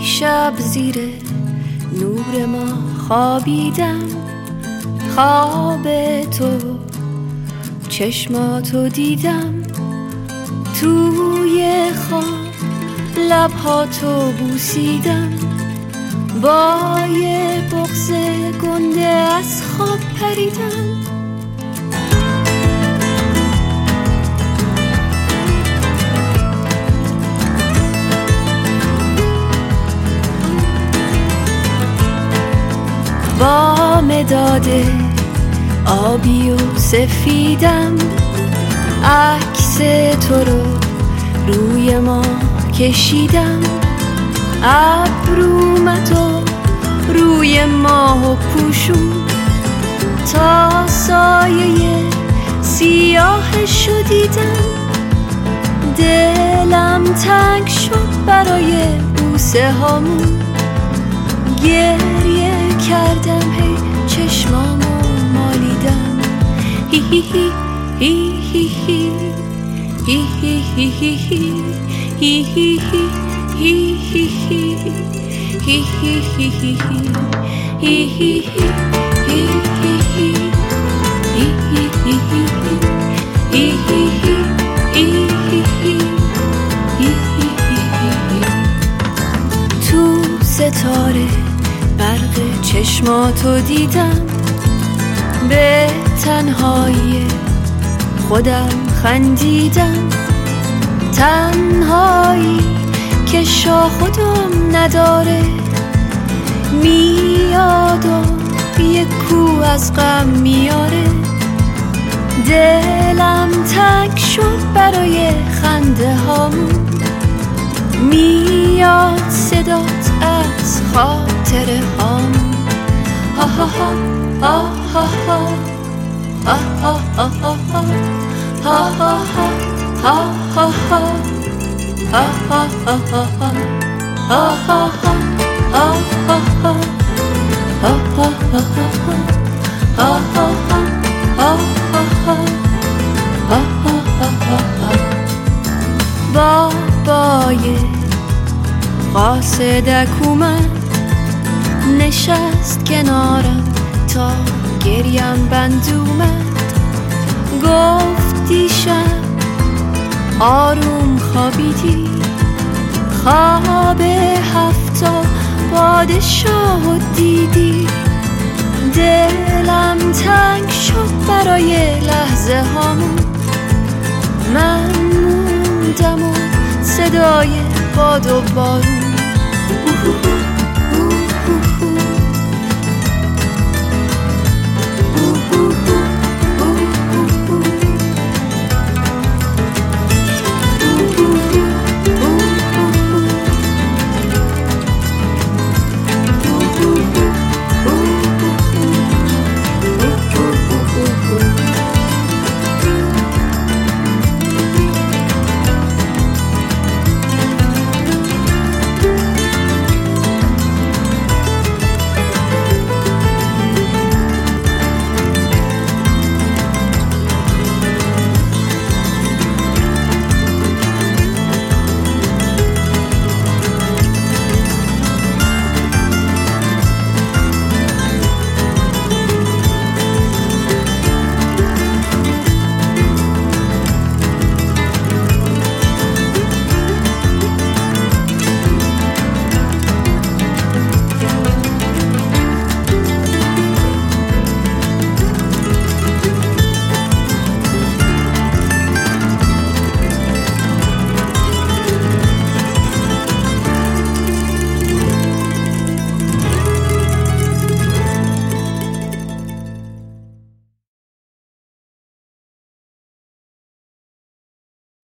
دیشب زیر نور ما خوابیدم، خواب تو چشماتو دیدم، توی خواب لبهاتو بوسیدم، با یه بغض گنده از خواب پریدم. با مداد آبی و سفیدم عکس تو رو روی ما کشیدم، ابرومتو روی ماه پوشون تا سایه سیاهشو دیدم. دلم تنگ شد برای بوسه هامون، گریه کردم هی چشمامو مالیدم. هی هی هی هی هی هی هی هی هی هی هی هی تو ستاره برق چشماتو دیدم، به تنهایی خودم خندیدم، تنهایی که شاخ و دم نداره، میاد و یک کو از غم میاره. دلم تنگ شد برای خنده هامون، میاد صدات از خاطره هامون. ها ها ها ها ها ها ها ها ها ها ها ها بابای قاصدک اومد، نشست کنارم تا گریم بند اومد، گفت دیشب آروم خوابیدی، خواب 7 پادشاه دیدی. دلم تنگ شد برای لحظه هامون، من موندم و صدای باد و بارون.